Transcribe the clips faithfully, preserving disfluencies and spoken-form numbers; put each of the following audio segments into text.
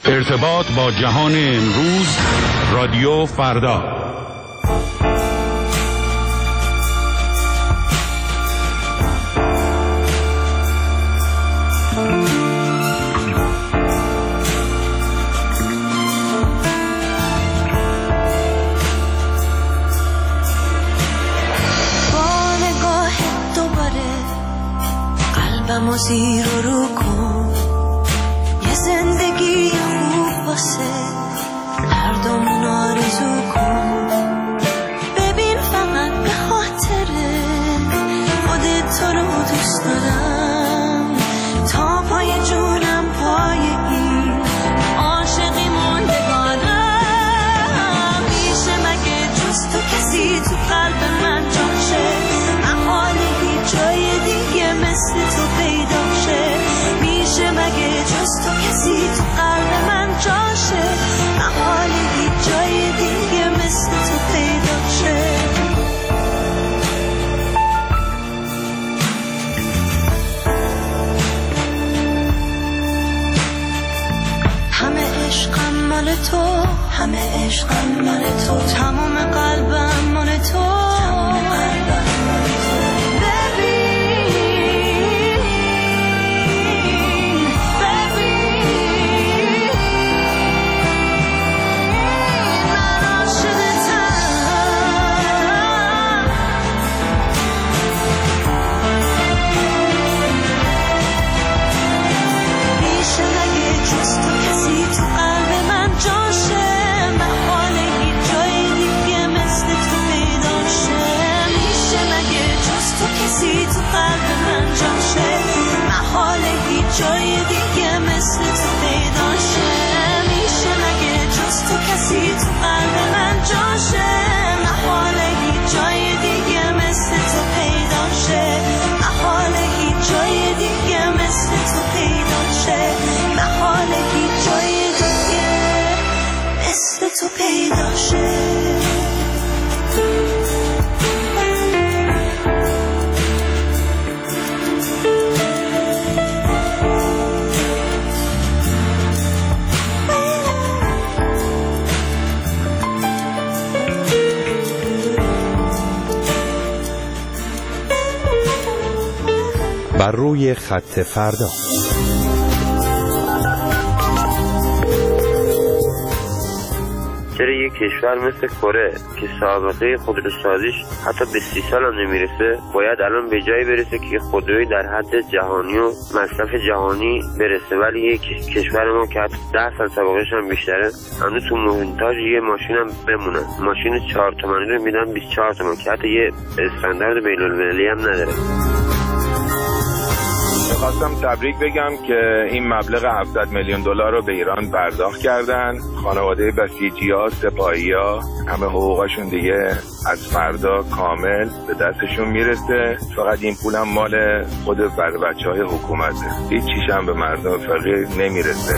ارتباط با جهان امروز، رادیو فردا. با نگاه دوباره قلبمو زیر و رو کن، یه زندگی خوب واسه هردومون آرزو کن. ببین فقط به خاطره خودت تو رو دوست دارم، تا پای جونم پای این عاشقی موندگارم. میشه مگه جز تو کسی تو قلب من جاشه، محال هیچ جای دیگه مثل تو پیدا شه. میشه مگه جز تو کسی تو قلب من جاشه، محال هیچ جای دیگه مثل تو پیدا شه. همه عشقم مال تو، همه عشقم مال تو، تمام قلبم مال تو، تمام قلبم مال تو. جای دیگه مثل تو پیدا شه. میشه مگه جز تو کسی تو قلب من جاشه، محال هیچ جای دیگه مثل تو پیدا شه. محال هیچ جای دیگه مثل تو پیدا شه. محال هیچ جای دیگه مثل تو پیدا شه. بر روی خط فردا. چرا یک کشور مثل کره که سابقه خودروسازیش حتی به سی سال هم نمیرسه، باید الان به جایی برسه که خودروی در حد جهانی و مصرف جهانی برسه، ولی یک کشور ما که حتی ده سال سابقهش هم بیشتره هنوز تو مونتاژ یه ماشین هم بمونه. ماشین چهار تومانی رو میدن بیست و چهار تومن که حتی یه استاندارد بین‌المللی هم نداره. خواستم تبریک بگم که این مبلغ هفتصد میلیون دلار رو به ایران پرداخت کردن. خانواده بسیجی‌ها، سپاهی‌ها، همه حقوقشون دیگه از فردا کامل به دستشون میرسه. فقط این پول هم مال خود بر بچه‌های حکومته، هیچ چیز هم به مردم فقیر نمیرسه.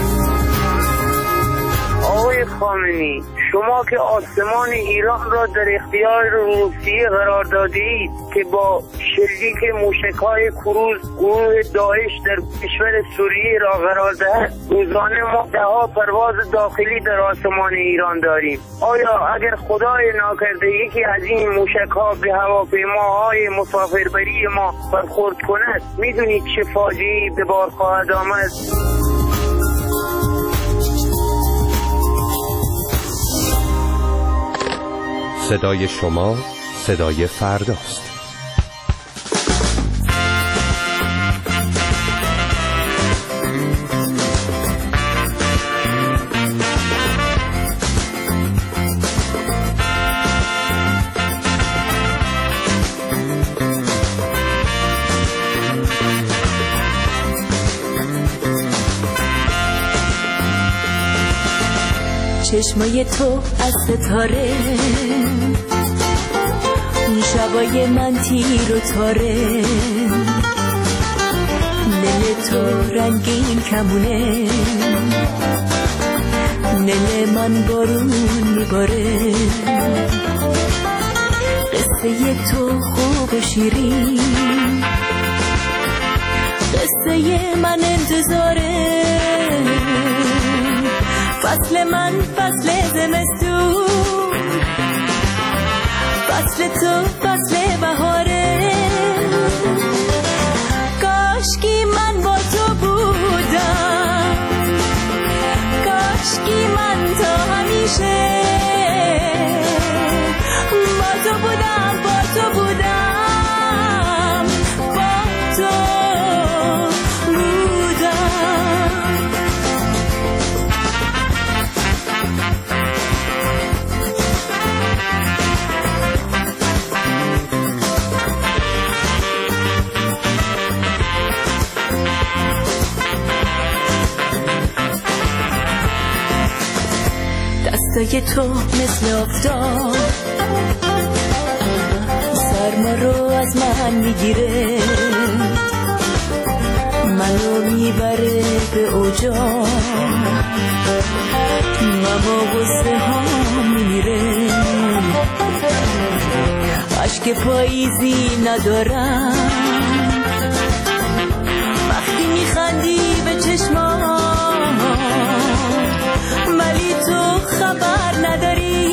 آقای خامنه‌ای، شما که آسمان ایران را در اختیار روسیه قرار دادید که با شلیک موشک‌های کروز گروه داعش در کشور سوریه را قرار دهد، روزانه ما ده‌ها پرواز داخلی در آسمان ایران داریم. آیا اگر خدای ناکرده یکی از این موشک‌ها به هواپیماهای مسافربری ما برخورد کند، میدونید چه فاجعه‌ای به بار خواهد آمد؟ صدای شما صدای فرداست. چشمای تو از ستاره، اون شبای من تیر و تاره، دل تو رنگین کمونه، دل من بارون میباره. قصه تو خوب و شیرین، قصه من انتظاره. فصل من فصل زمستون، فصل تو فصل بهاره. کاشکی من با تو بودم، کاشکی من تا همیشه با تو بودم، با تو بودم، با تو بودم. دستای تو مثل افتاد سرما رو از من میگیره، منو میبره به اوجا، مما غصه ها میمیره. عشق پاییزی ندارم وقتی میخندی به چشمام، ولی تو خبر نداری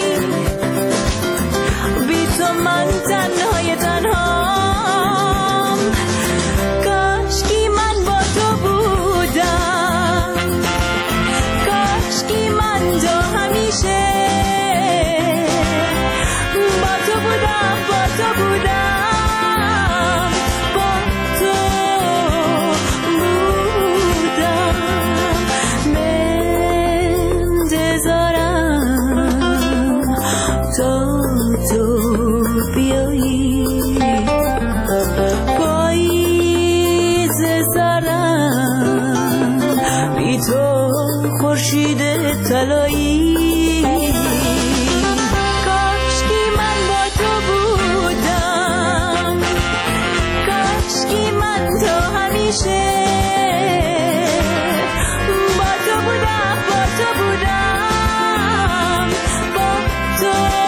بی تو من تنهای تنهام. کاشکی من با تو بودم، کاشکی من تو همیشه با تو بودم، با تو بودم، با تو بودم. تا تو بیایی پاییز سرم، بی تو خورشید طلایی. کاشکی من با تو بودم، کاشکی من تو همیشه با تو بودم، با تو بودم، با تو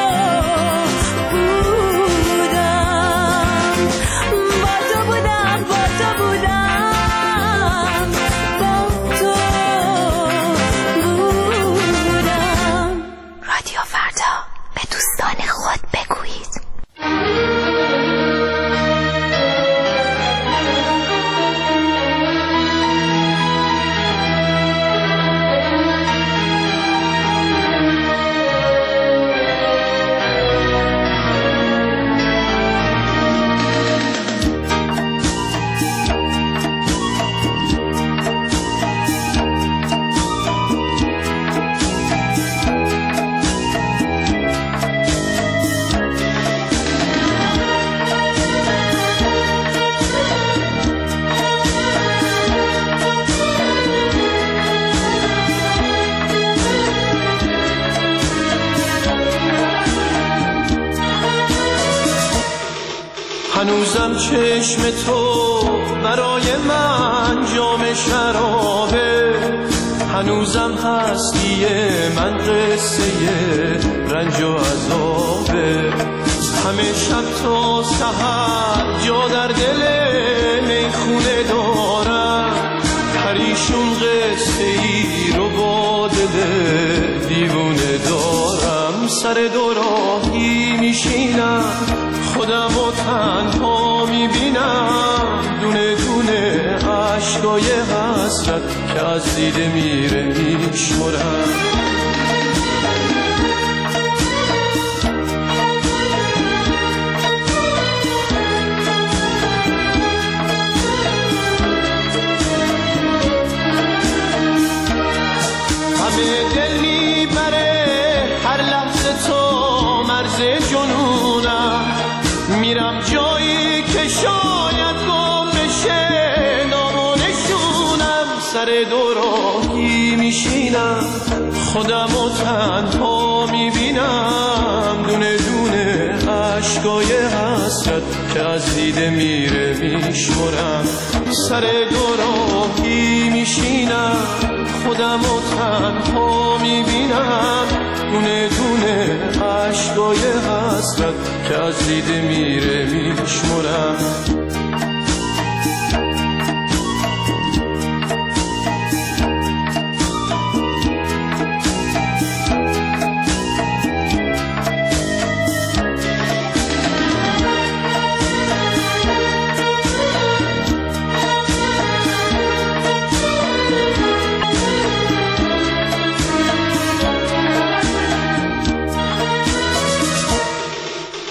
هنوزم چشم تو برای من جام شرابه، هنوزم هستی من قصه رنج و عذابه. همه شب تا سحر جا در دل میخونه دارم، پریشون قصه ای رو با دل دیوونه دارم. سر دوراهی میشینم خودم و تنها میبینم، دونه دونه عشقای حسرت که از دیده میره میشمرم. همه دل میبره هر لحظه تو مرز جنونم، میرم جایی که شاید گم بشه نام و نشونم. سر دوراهی میشینم خودم و تنها میبینم، دونه دونه عشقای حسرت که از دیده میره میشمرم. سر دوراهی میشینم خودم و تنها میبینم، دونه دونه عشقای حسرت که از دیده میره میشمرم.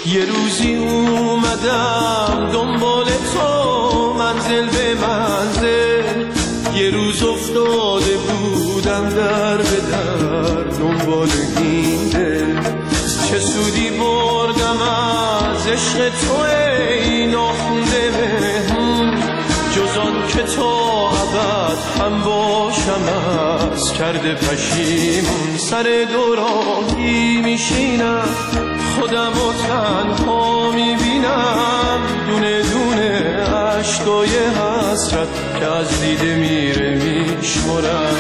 یه روزی اومدم دنبال تو منزل به منزل، یه روز افتاده بودم در به در دنبال این دل. چه سودی بردم از عشق تو ای ناخونده مهمون، جز آن که تا ابد هم باشم از کرده پشیمون. سر دو راهی میشینم خودم و تنها میبینم، دونه دونه عشقای حسرت که از دیده میره میشمرم.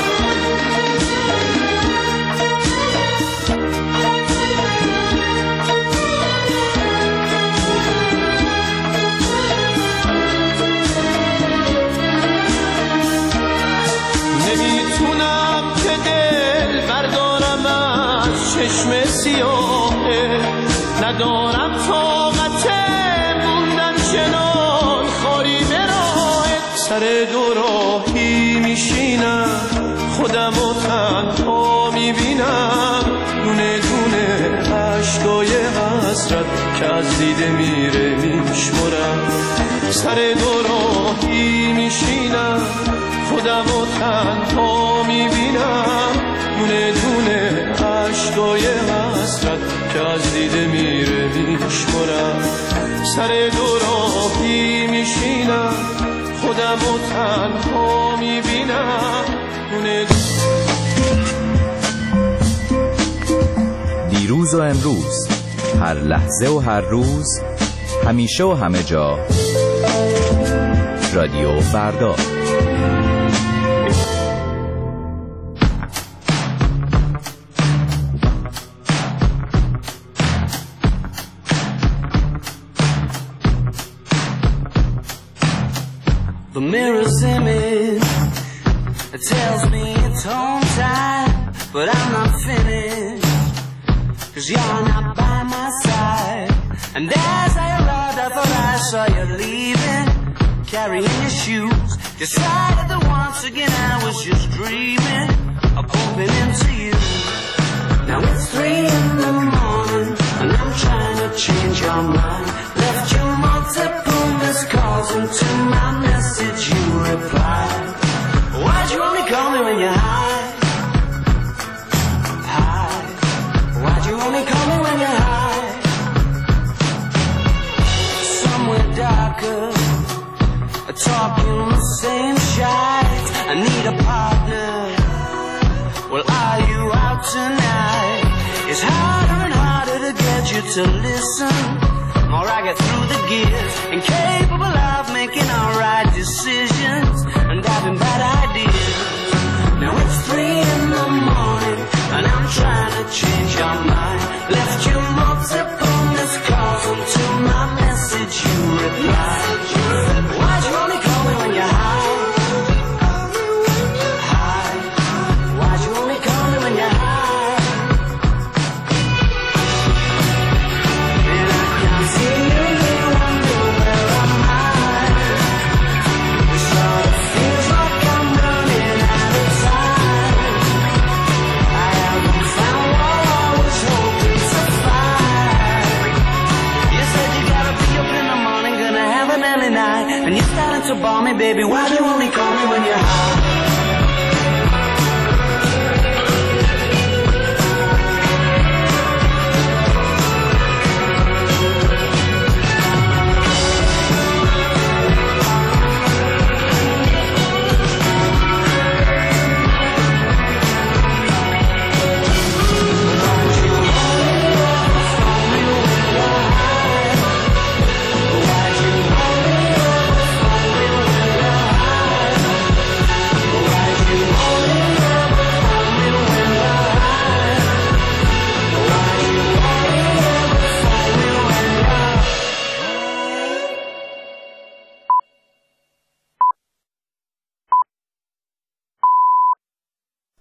نمیتونم که دل بردارم از چشم سیاهه، ندارم طاقت موندن چنان خالی به راهت. سر دو راهی میشینم خودم و تنها میبینم، دونه دونه عشقای حسرت که از دیده میره میشمرم. سر دو راهی میشینم خودم و تنها میبینم، دونه دونه عشقای حسرت که از دیده میره میشمرم. سر دو راهی میشینم خودم و تنها میبینم، دونه دیروز و امروز، هر لحظه و هر روز، همیشه و همه جا، رادیو فردا. The mirror's image, it tells me it's home time, but I'm not finished, cause you're not by my side. And as I arrived I thought I saw you leaving, carrying your shoes. Decided that once again I was just dreaming of bumping into you. Now it's three in the morning and I'm trying to change your mind. Left you multiple missed calls and to my message you replied. Why'd you only call me when you're high? High. Why'd you only call me when you're high? Somewhere darker, talking the same shit. I need a partner. Well, are you out tonight? It's harder and harder to get you to listen. More I get through the gears, incapable of making alright decisions and having bad ideas. Now it's three in the morning and I'm trying to change your mind. Left you multiple missed calls and to my message you replied. Why'd you only call me when you're high? High. Why'd you only call me when you're high? And I can see you wonder where am I? It sort of feels like I'm running out of time. I haven't found what I was hoping to find. You said you gotta be up in the morning, gonna have an early night, and you're starting to bore me, baby. Why